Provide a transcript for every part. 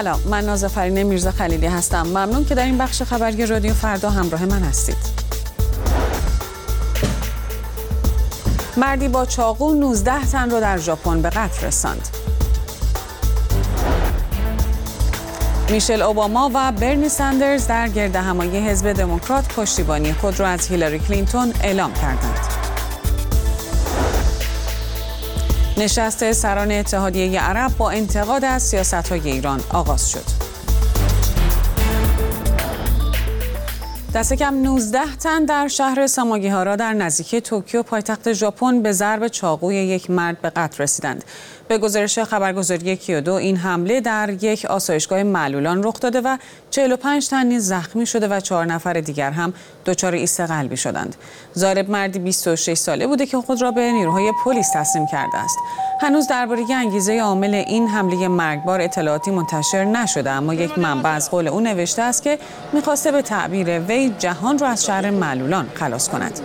سلام، من نازافرین میرزا خلیلی هستم. ممنون که در این بخش خبری رادیو فردا همراه من هستید. مردی با چاقو 19 تن را در ژاپن به قتل رساند. میشل اوباما و برنی ساندرز در گردهمایی حزب دموکرات پشتیبانی خود را از هیلاری کلینتون اعلام کردند. نشست سران اتحادیه عرب با انتقاد از سیاست‌های ایران آغاز شد. دست کم 19 تن در شهر ساماگیهارا در نزدیکی توکیو پایتخت ژاپن به ضرب چاقوی یک مرد به قتل رسیدند. به گزارش خبرگزاری کیودو این حمله در یک آسایشگاه معلولان رخ داده و 45 تن نیز زخمی شده و 4 نفر دیگر هم دچار ایست قلبی شدند. ضارب مردی 26 ساله بوده که خود را به نیروهای پلیس تسلیم کرده است. هنوز درباره انگیزه عامل این حمله مرگبار اطلاعاتی منتشر نشده، اما یک منبع از قول او نوشته است که می‌خواسته به تعبیر وی جهان را از شر معلولان خلاص کند.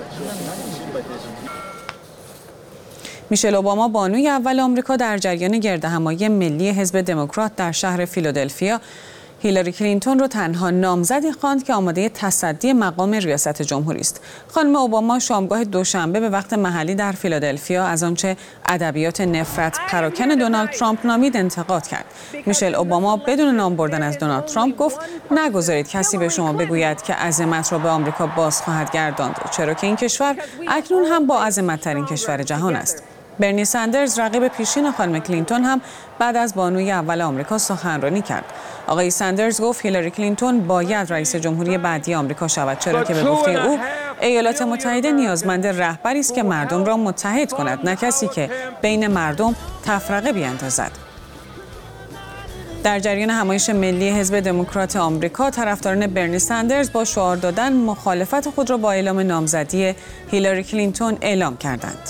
میشل اوباما بانوی اول آمریکا در جریان گردهمایی ملی حزب دموکرات در شهر فیلادلفیا هیلاری کلینتون را تنها نامزدی خواند که آماده تصدی مقام ریاست جمهوری است. خانم اوباما شامگاه دوشنبه به وقت محلی در فیلادلفیا از آنچه ادبیات نفرت پراکن دونالد ترامپ نامید انتقاد کرد. میشل اوباما بدون نام بردن از دونالد ترامپ گفت نگذارید کسی به شما بگوید که عظمت را به آمریکا باز خواهد گرداند، چرا که این کشور اکنون هم با عظمت‌ترین کشور جهان است. برنی ساندرز رقیب پیشین خانم کلینتون هم بعد از بانوی اول آمریکا سخنرانی کرد. آقای ساندرز گفت هیلاری کلینتون باید رئیس جمهوری بعدی آمریکا شود، چرا که به گفته او ایالات متحده نیازمند رهبری است که مردم را متحد کند، نه کسی که بین مردم تفرقه بیاندازد. در جریان همایش ملی حزب دموکرات آمریکا، طرفداران برنی ساندرز با شعار دادن مخالفت خود را با اعلام نامزدی هیلاری کلینتون اعلام کردند.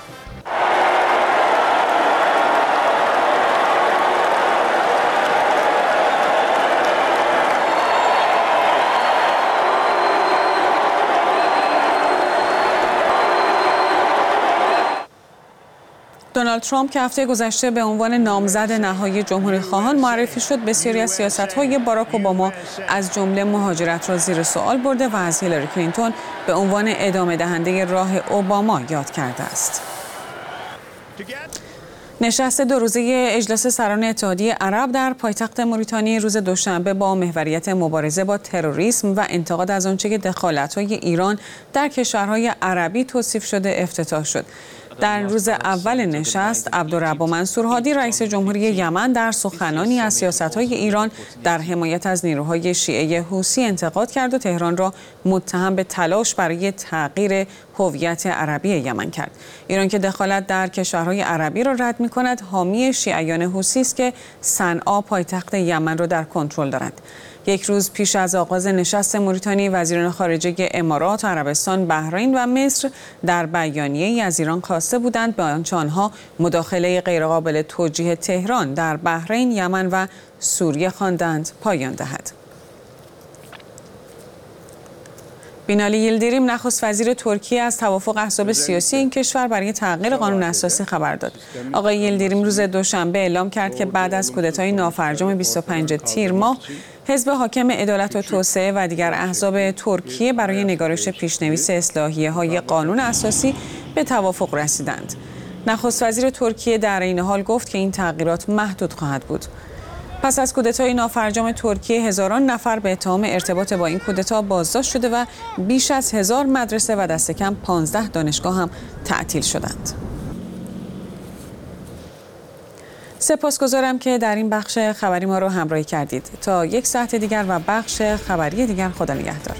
دونالد ترامپ که هفته گذشته به عنوان نامزد نهایی جمهوری‌خواهان معرفی شد، بسیاری از سیاست‌های باراک اوباما از جمله مهاجرت را زیر سوال برده و از هیلاری کلینتون به عنوان ادامه دهنده راه اوباما یاد کرده است. نشست 2 روزه اجلاس سران اتحادیه عرب در پایتخت موریتانی روز دوشنبه با محوریت مبارزه با تروریسم و انتقاد از آنچه که دخالت‌های ایران در کشورهای عربی توصیف شده افتتاح شد. در روز اول نشست، عبدالرب منصور هادی رئیس جمهوری یمن در سخنانی از سیاست‌های ایران در حمایت از نیروهای شیعه حوثی انتقاد کرد و تهران را متهم به تلاش برای تغییر هویت عربی یمن کرد. ایران که دخالت در کشورهای عربی را رد می‌کند، حامی شیعیان حوثی است که صنعا پایتخت یمن را در کنترل دارد. یک روز پیش از آغاز نشست موریتانی، وزیران خارجه امارات، عربستان، بحرین و مصر در بیانیه‌ای از ایران خواسته بودند به آنچه آنها مداخله غیرقابل توجیه تهران در بحرین، یمن و سوریه خواندند پایان دهد. بینالی یلدیریم نخست وزیر ترکیه از توافق احزاب سیاسی این کشور برای تغییر قانون اساسی خبر داد. آقای یلدیریم روز دوشنبه اعلام کرد که بعد از کودتای نافرجام 25 تیر ماه، حزب حاکم عدالت و توسعه و دیگر احزاب ترکیه برای نگارش پیشنویس اصلاحیه‌های قانون اساسی به توافق رسیدند. نخست وزیر ترکیه در این حال گفت که این تغییرات محدود خواهد بود. پس از کودتای نافرجام ترکیه، هزاران نفر به اتهام ارتباط با این کودتا بازداشت شده و بیش از 1000 مدرسه و دست کم 15 دانشگاه هم تعطیل شدند. سپاسگزارم که در این بخش خبری ما رو همراهی کردید. تا 1 ساعت دیگر و بخش خبری دیگر، خدا نگهدار.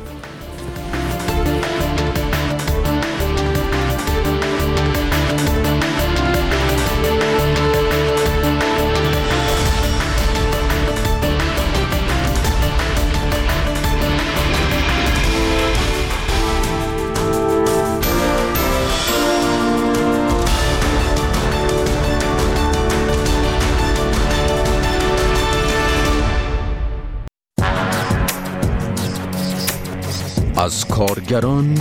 از کارگران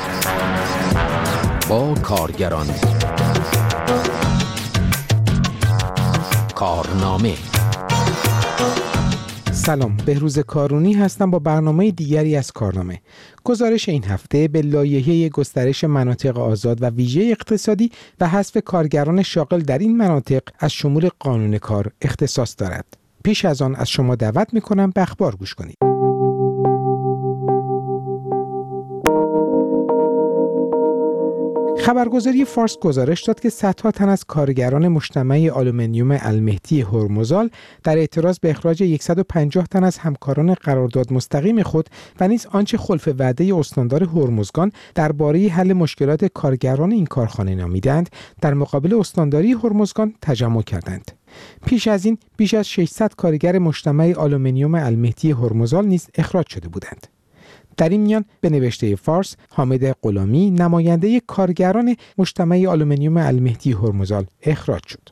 با کارگران، کارنامه سلام، بهروز کارونی هستم با برنامه دیگری از کارنامه. گزارش این هفته به لایحه گسترش مناطق آزاد و ویژه اقتصادی و حذف کارگران شاغل در این مناطق از شمول قانون کار اختصاص دارد. پیش از آن از شما دعوت می‌کنم به اخبار گوش کنید. خبرگزاری فارس گزارش داد که صدها تن از کارگران مجتمع آلومینیوم المهدی هرمزال در اعتراض به اخراج 150 تن از همکاران قرارداد مستقیم خود و نیز آنچه خلف وعده استاندار هرمزگان درباره حل مشکلات کارگران این کارخانه نامیدند، در مقابل استانداری هرمزگان تجمع کردند. پیش از این بیش از 600 کارگر مجتمع آلومینیوم المهدی هرمزال نیز اخراج شده بودند. در این میان به نوشته فارس، حامد غلامی نماینده کارگران مجتمع آلومینیوم المهدی هرمزال اخراج شد.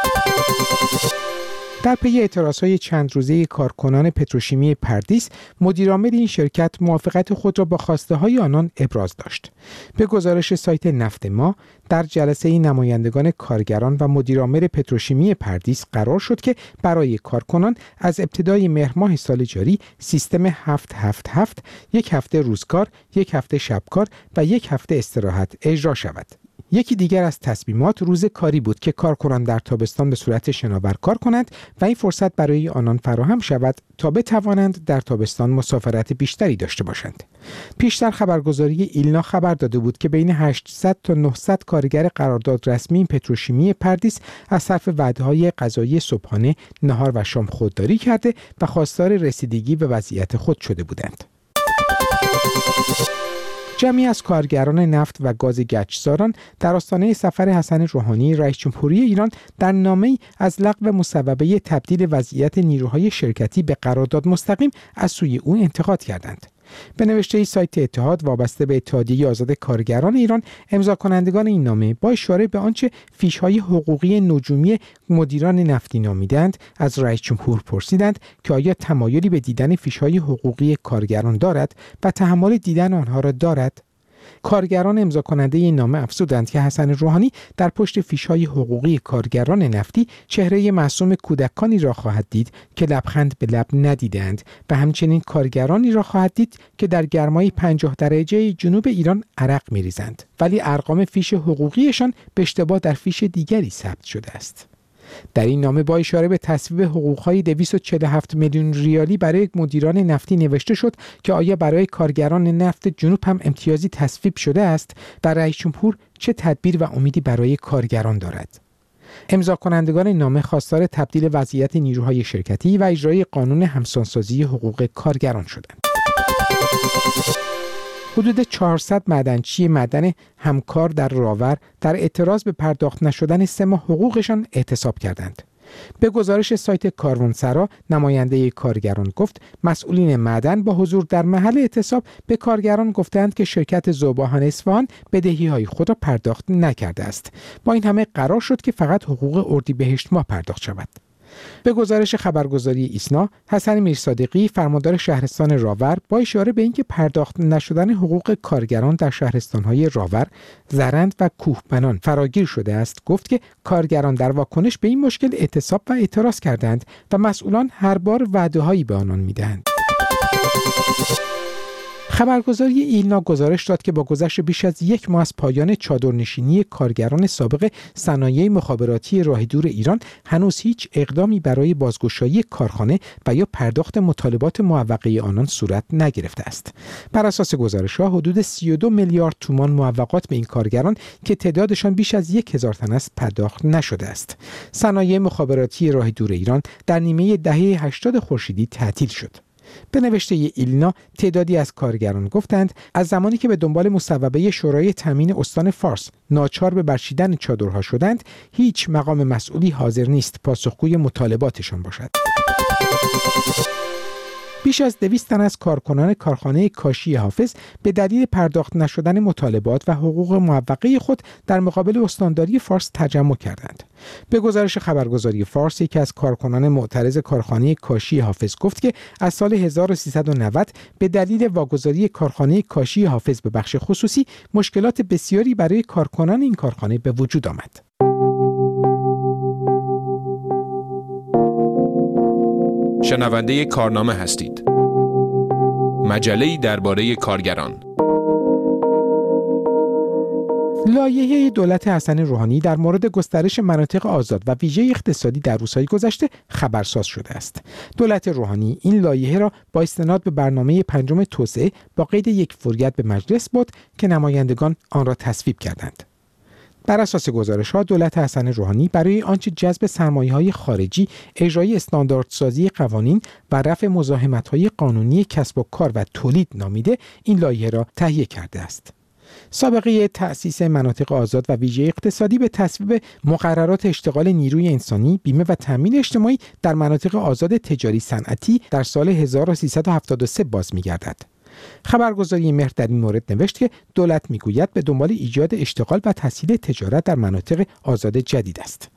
در پی اعتراضهای چند روزه کارکنان پتروشیمی پردیس، مدیرعامل این شرکت موافقت خود را با خواسته‌های آنان ابراز داشت. به گزارش سایت نفت ما، در جلسه نمایندگان کارگران و مدیرعامل پتروشیمی پردیس قرار شد که برای کارکنان از ابتدای مهر ماه سال جاری سیستم 7-7-7 یک هفته روزکار، یک هفته شبکار و یک هفته استراحت اجرا شود. یکی دیگر از تصمیمات روز کاری بود که کارکنان در تابستان به صورت شناور کار کنند و این فرصت برای آنان فراهم شود تا بتوانند در تابستان مسافرت بیشتری داشته باشند. پیشتر خبرگزاری ایلنا خبر داده بود که بین 800 تا 900 کارگر قرارداد رسمی پتروشیمی پردیس از صرف وعده‌های غذایی صبحانه، نهار و شام خودداری کرده و خواستار رسیدگی به وضعیت خود شده بودند. جمعی از کارگران نفت و گاز گچساران در آستانه سفر حسن روحانی رئیس جمهوری ایران در نامه‌ای از لغو مصوبه تبدیل وضعیت نیروهای شرکتی به قرارداد مستقیم از سوی او انتقاد کردند. به نوشته سایت اتحاد وابسته به اتحادیه آزاد کارگران ایران، امضا کنندگان این نامه با اشاره به آنچه فیش‌های حقوقی نجومی مدیران نفتی نامیدند، از رئیس جمهور پرسیدند که آیا تمایلی به دیدن فیش‌های حقوقی کارگران دارد و تحمل دیدن آنها را دارد. کارگران امضا کننده این نامه افزودند که حسن روحانی در پشت فیش‌های حقوقی کارگران نفتی چهره معصوم کودکانی را خواهد دید که لبخند به لب ندیدند و همچنین کارگرانی را خواهد دید که در گرمای 50 درجه جنوب ایران عرق می‌ریزند، ولی ارقام فیش حقوقیشان به اشتباه در فیش دیگری ثبت شده است. در این نامه با اشاره به تصویب حقوق‌های 247 میلیون ریالی برای مدیران نفتی نوشته شد که آیا برای کارگران نفت جنوب هم امتیازی تصویب شده است و رئیس جمهور چه تدبیر و امیدی برای کارگران دارد. امضا کنندگان نامه خواستار تبدیل وضعیت نیروهای شرکتی و اجرای قانون همسانسازی حقوق کارگران شدند. حدود 400 معدنچی معدن همکار در راور در اعتراض به پرداخت نشدن 3 ماه حقوقشان اعتصاب کردند. به گزارش سایت کاروانسرا، نماینده کارگران گفت مسئولین معدن با حضور در محل اعتصاب به کارگران گفتند که شرکت ذوباهن اصفهان بدهی‌های خود را پرداخت نکرده است. با این همه قرار شد که فقط حقوق اردیبهشت ماه پرداخت شود. به گزارش خبرگزاری ایسنا، حسن میرصادقی فرماندار شهرستان راور با اشاره به اینکه پرداخت نشدن حقوق کارگران در شهرستان‌های راور، زرند و کوهبنان فراگیر شده است، گفت که کارگران در واکنش به این مشکل اعتصاب و اعتراض کردند و مسئولان هر بار وعده‌هایی به آنان می‌دهند. خبرگزاری ایلنا گزارش داد که با گذشت بیش از 1 ماه از پایان چادرنشینی کارگران سابق صنایع مخابراتی راه دور ایران، هنوز هیچ اقدامی برای بازگشایی کارخانه و یا پرداخت مطالبات معوقه آنان صورت نگرفته است. بر اساس گزارش‌ها حدود 32 میلیارد تومان معوقات به این کارگران که تعدادشان بیش از 1000 تن است پرداخت نشده است. صنایع مخابراتی راه دور ایران در نیمه دهه 80 خورشیدی تعطیل شد. به نوشته ایلنا، تعدادی از کارگران گفتند از زمانی که به دنبال مصوبه شورای تامین استان فارس ناچار به برچیدن چادرها شدند، هیچ مقام مسئولی حاضر نیست پاسخگوی مطالباتشان باشد. بیش از 200 تن از کارکنان کارخانه کاشی حافظ به دلیل پرداخت نشدن مطالبات و حقوق معوقه خود در مقابل استانداری فارس تجمع کردند. به گزارش خبرگزاری فارس، یکی از کارکنان معترض کارخانه کاشی حافظ گفت که از سال 1390 به دلیل واگذاری کارخانه کاشی حافظ به بخش خصوصی مشکلات بسیاری برای کارکنان این کارخانه به وجود آمد. شنونده کارنامه هستید. مجله‌ای درباره کارگران. لایحه دولت حسن روحانی در مورد گسترش مناطق آزاد و ویژه اقتصادی در روزهای گذشته خبرساز شده است. دولت روحانی این لایحه را با استناد به برنامه پنجم توسعه با قید یک فوریت به مجلس برد که نمایندگان آن را تصویب کردند. بر اساس گزارش‌ها دولت حسن روحانی برای آنچه جذب سرمایه‌های خارجی، اجرای استانداردسازی قوانین و رفع مزاحمت‌های قانونی کسب و کار و تولید نامیده این لایحه را تهیه کرده است. سابقه تأسیس مناطق آزاد و ویژه اقتصادی به تصویب مقررات اشتغال نیروی انسانی، بیمه و تامین اجتماعی در مناطق آزاد تجاری صنعتی در سال 1373 باز می‌گردد. خبرگزاری مهر در این مورد نوشت که دولت میگوید به دنبال ایجاد اشتغال و تسهیل تجارت در مناطق آزاد جدید است.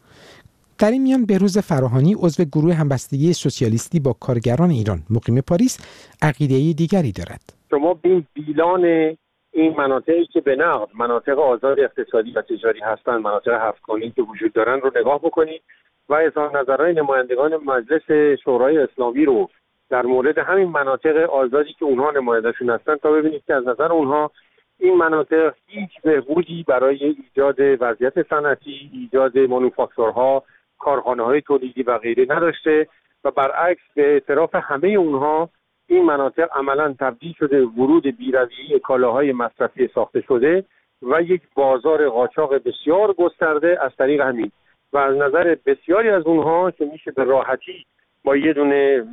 در این میان بهروز فراهانی عضو گروه همبستگی سوسیالیستی با کارگران ایران مقیم پاریس عقیده دیگری دارد. شما این بیلان این مناطقی که به نقد مناطق آزاد اقتصادی و تجاری هستند، مناطق هفت‌گانه‌ای که وجود دارن رو نگاه بکنید و اظهار نظرهای نمایندگان مجلس شورای اسلامی رو در مورد همین مناطق آزادی که اونها نماینده‌شون هستن تا ببینید که از نظر اونها این مناطق هیچ بهبودی برای ایجاد وضعیت صنعتی، ایجاد مانوفاکتورها، کارخانه‌های تولیدی و غیره نداشته و برعکس به اعتراف همه اونها این مناطق عملاً تبدیل شده ورود بی‌رویه‌ای کالاهای مصرفی ساخته شده و یک بازار قاچاق بسیار گسترده از طریق همین و از نظر بسیاری از اونها که میشه به راحتی با یه دونه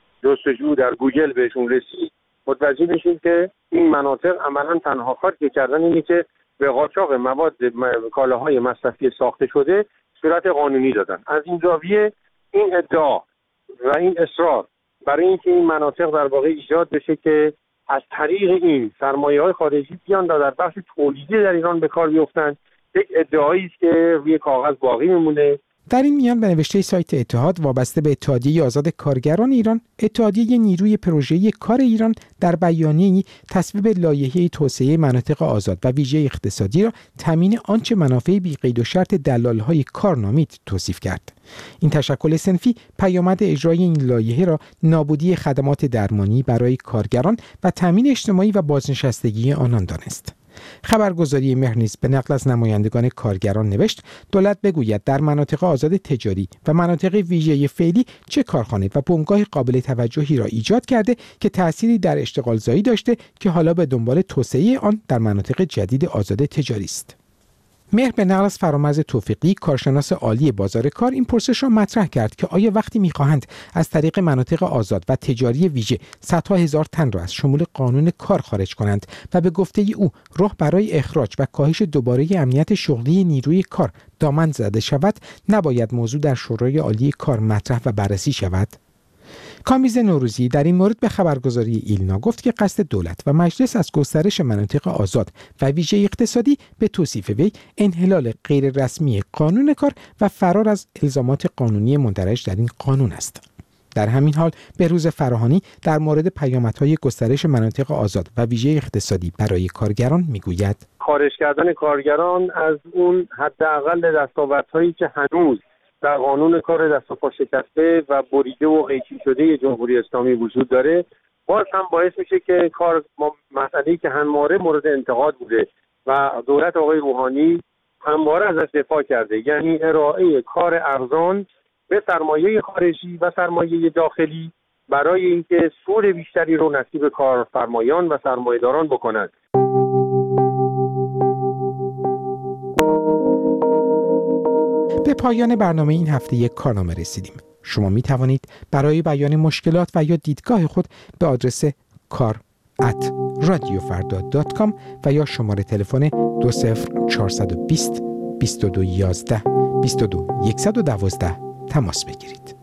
جستجو در گوگل بهشون رسید متوجه میشیم که این مناطق عملاً تنها کاری که کردن اینه که به قاچاق مواد کالاهای مصرفی ساخته شده صورت قانونی دادن. از این زاویه این ادعا و این اصرار برای اینکه این مناطق در واقع ایجاد بشه که از طریق این سرمایه‌های خارجی بیان در بخش تولیدی در ایران به کار بیفتن، یک ادعایی است که روی کاغذ باقی میمونه. در این میان به نوشته سایت اتحاد وابسته به اتحادیه آزاد کارگران ایران، اتحادیه نیروی پروژه‌ای کار ایران در بیانیه‌ای تصویب لایحه توسعه مناطق آزاد و ویژه اقتصادی را تامین آنچه منافع بی قید و شرط دلال‌های کار نامید توصیف کرد. این تشکل صنفی پیامد اجرای این لایحه را نابودی خدمات درمانی برای کارگران و تامین اجتماعی و بازنشستگی آنان دانست. خبرگزاری مهر نیز به نقل از نمایندگان کارگران نوشت دولت بگوید در مناطق آزاد تجاری و مناطق ویژه فعلی چه کارخانه و بنگاه قابل توجهی را ایجاد کرده که تأثیری در اشتغالزایی داشته که حالا به دنبال توسعه آن در مناطق جدید آزاد تجاری است. مهر به نقل از فرامرز توفیقی کارشناس عالی بازار کار این پرسش را مطرح کرد که آیا وقتی می‌خواهند از طریق مناطق آزاد و تجاری ویژه صدها هزار تن را از شمول قانون کار خارج کنند و به گفته او راه برای اخراج و کاهش دوباره امنیت شغلی نیروی کار دامن زده شود، نباید موضوع در شورای عالی کار مطرح و بررسی شود؟ کامیز نوروزی در این مورد به خبرگزاری ایلنا گفت که قصد دولت و مجلس از گسترش مناطق آزاد و ویژه اقتصادی به توصیف وی انحلال غیر رسمی قانون کار و فرار از الزامات قانونی مندرج در این قانون است. در همین حال بهروز فراهانی در مورد پیامدهای گسترش مناطق آزاد و ویژه اقتصادی برای کارگران میگوید خارج کردن کارگران از اون حداقل دستاوردهایی که هنوز در قانون کار دست و پا شکسته و بریده و قیچی شده جمهوری اسلامی وجود داره، باز هم باعث میشه که مسئله‌ای که همواره مورد انتقاد بوده و دولت آقای روحانی همواره ازش دفاع کرده، یعنی ارائه کار ارزان به سرمایه خارجی و سرمایه داخلی برای اینکه سود بیشتری رو نصیب کارفرمایان و سرمایه‌داران بکنند. به پایان برنامه این هفته یک کارنامه رسیدیم. شما می توانید برای بیان مشکلات و یا دیدگاه خود به آدرس kar@radiofarda.com و یا شماره تلفن 20420 2211 22 112 تماس بگیرید.